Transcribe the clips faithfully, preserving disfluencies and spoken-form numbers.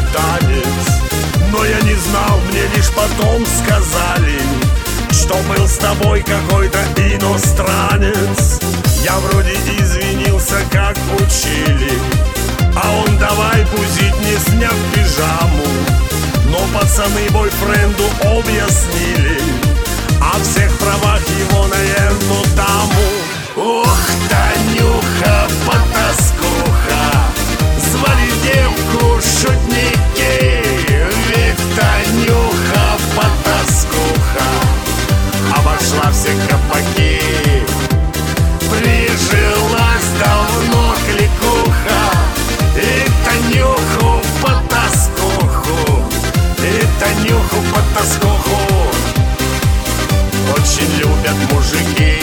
танец. Но я не знал, мне лишь потом сказали, что был с тобой какой-то иностранец. Я вроде извинился, как учили, а он давай бузить, не сняв пижаму. Но пацаны бойфренду объяснили о всех правах его на эту даму. Ох, Танюха, потаскуха, звали девку шутники. Ведь Танюха, потаскуха, обошла все кабаки. Прижилась давно кликуха, и Танюху, потаскуху, и Танюху, потаскуху очень любят мужики.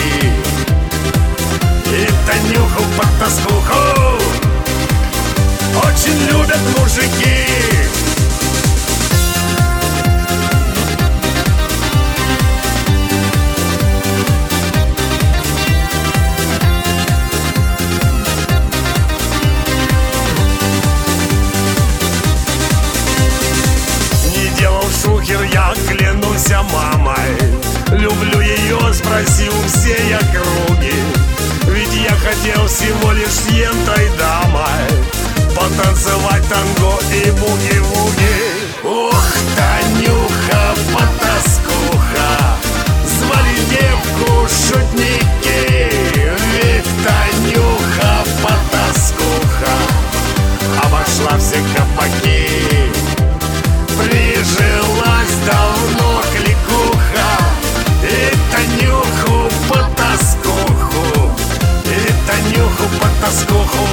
И Танюху, потаскуху очень любят мужики. Я клянусь мамой, люблю ее, спроси у всей округи. Ведь я хотел всего лишь с этой дамой потанцевать танго и буги-вуги. Ох, Танюха, потаскуха, звали девку шутники. Ведь Танюха, потаскуха, обошла все кабаки. Прижилась давно кликуха, и Танюху, потаскуху, и Танюху, потаскуху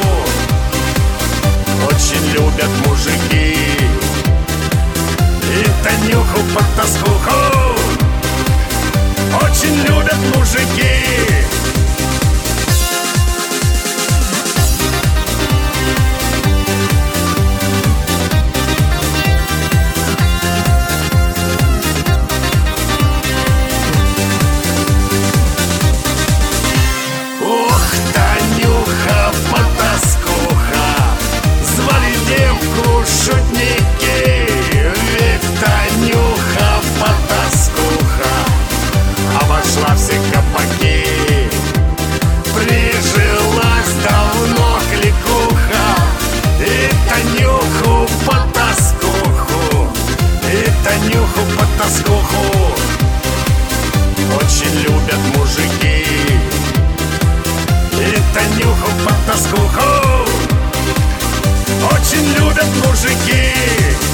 очень любят мужики. И Танюху, потаскуху очень любят мужики. Шутники, ведь Танюха, потаскуха, обошла все кабаки. Прижилась давно кликуха, и Танюху, потаскуху, и Танюху, потаскуху очень любят мужики. И Танюху, потаскуху очень любят мужики.